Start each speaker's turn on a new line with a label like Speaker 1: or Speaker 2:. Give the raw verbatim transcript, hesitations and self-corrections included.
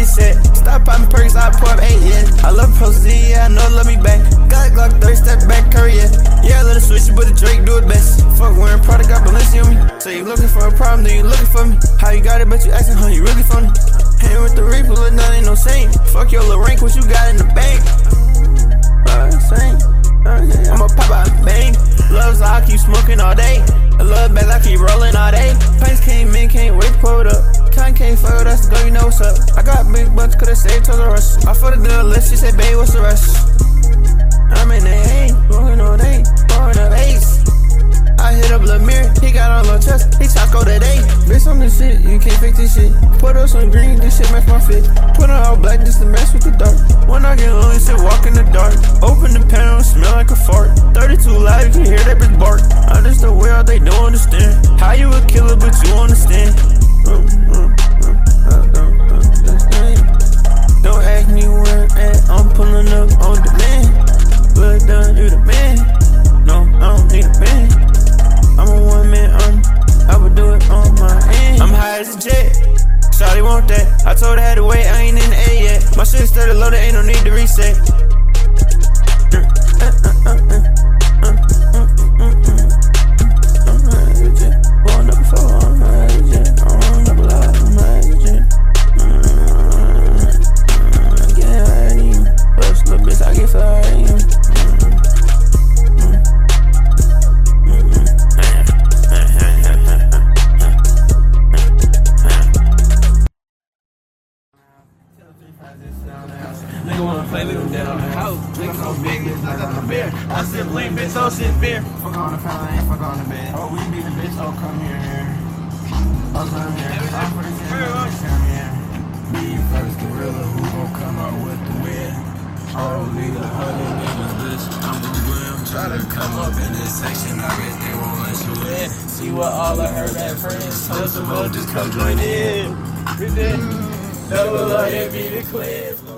Speaker 1: reset. Stop popping perks, I pour up eight, yeah. I love Posey, yeah, I know love me back. Got a Glock thirty, step back, curry, yeah. Yeah, I let it switch it, but the Drake do it best. Fuck wearing product, got Balenciaga on me. So you looking for a problem, then you looking for me. How you got it, but you asking how you really funny. Hang with the reaper, look, nothing ain't no saint. Fuck your little rank, what you got in the bank? Uh, same. Uh, yeah. I'ma pop out and bang. Loves, I keep smoking all day. I love bags, I keep rolling all day. Pints came in, can't wait to pull it up. Kind can't fuck with us, girl, you know what's up. I got big butts, coulda saved Toys R Us. I fought a good list, she said, babe, what's the rush? I'm in the A, walking on A, pouring up ace. I hit up Lil Mirror, he got on low chest, he taco today. Bitch, on this shit, you can't fix this shit. Put up some green, this shit match my fit. Put on all black just to mess with the dark. When I get lonely, sit walk in the dark. Open the panel, smell like a fart. thirty-two loud, you can hear that bitch bark. I just the way out, they don't understand. How you a killer, but you understand. Mm, mm, mm, I don't understand. Don't ask me where I'm at, I'm pulling up on demand. Blood done, you the man. No, I don't need a band. I'm a one man army, I would do it on my end. I'm high as a jet, shawty want that. I told her I had to wait, I ain't in the A yet. My shit started loaded, ain't no need to reset.
Speaker 2: Nigga wanna play little dead on the house. Nigga so big, bitch, like a bear. I sip lean, bitch, so shit beer. Fuck on the phone, ain't fuck on the bed. Oh, we be the bitch, oh, come here, here. Oh, come here. I'm for the camera, come here. Me first gorilla, who gon' come out with the win? Oh, leave a hundred niggas, bitch. I'm gon' grim. Try to come up in this section, I guess they won't let you in. See what all I heard at friends. Tell some more, just come join in. We did. Double up, it be the clip.